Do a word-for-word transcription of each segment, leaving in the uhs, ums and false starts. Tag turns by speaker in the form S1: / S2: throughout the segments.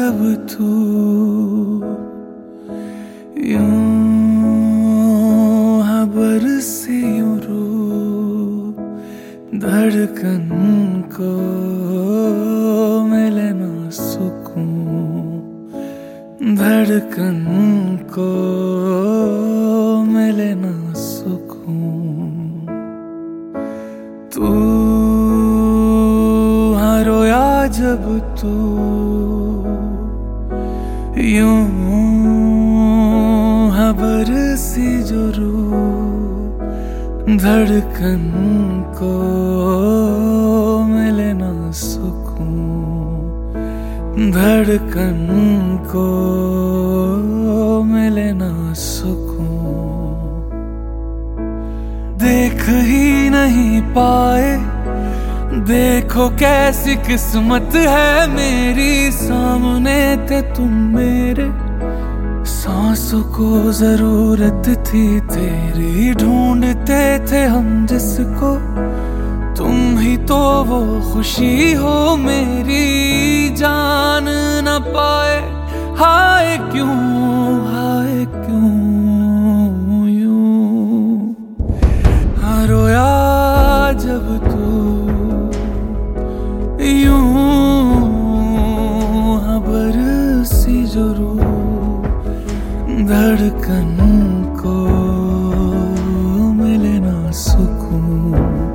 S1: जब तू यूं है बरसी यूं रू धड़कन को मिले ना सुकून, धड़कन को मिले ना सुकून। तू हाँ रोया जब तू यूं है बरसी जो रू धड़कन को मिले ना सुकून, धड़कन को मिले ना सुकून। देख ही नहीं पाए, देखो कैसी किस्मत है मेरी, सामने थे तुम मेरे, सांसों को जरूरत थी तेरी, ढूंढते थे हम जिसको, तुम ही तो वो खुशी हो मेरी, जान न पाए हाय क्यों, हाय क्यों यूं। हाँ रोया जब तू यूं हाँ बरसी जो रू धड़कन को मिले ना सुकून,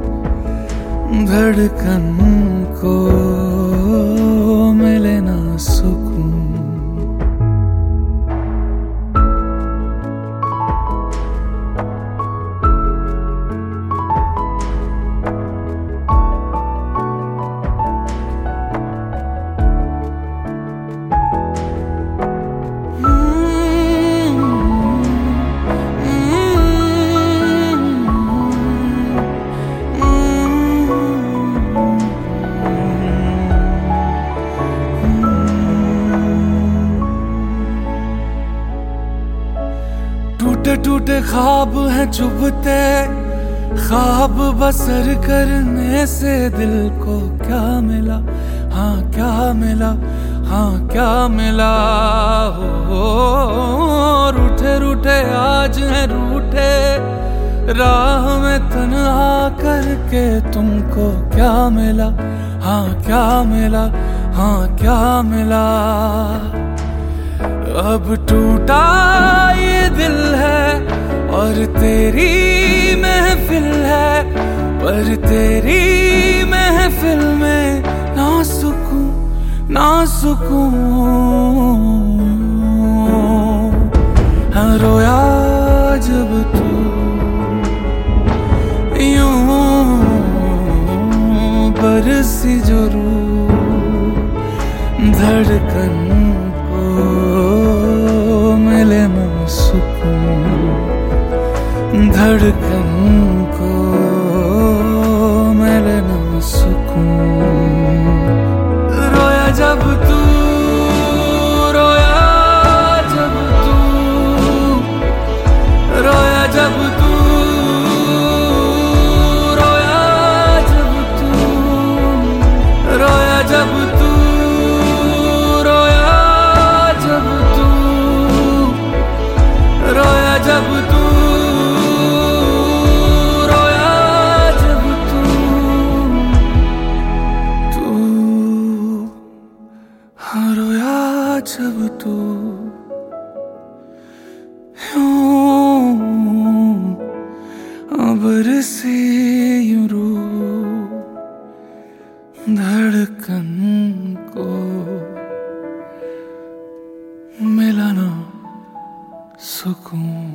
S1: धड़कन को मिले ना सुकून। टूटे टूटे ख्वाब हैं चुभते, ख्वाब बसर करने से दिल को क्या मिला, हाँ क्या मिला, हाँ क्या मिला। हो रूठे रूठे आज हैं रूठे, राह में तन्हा करके तुमको क्या मिला, हाँ क्या मिला, हाँ क्या मिला। अब टूटा ये दिल है और तेरी महफिल है, पर तेरी महफिल में ना सुकून, ना सुकून। हाँ रोया जब तू यूं बरसी जो रू धड़कन मिले ना सुकून, धड़कन को मिले ना सुकून। रोया जब तू, रोया जब तू, रोया जब तू, रोया जब तू, रोया जब तू, रोया जब तू, रोया जब तू, तू हाँ रोया जब तू यूं बरसी यूं रू धड़कन को मिला ना सुकून।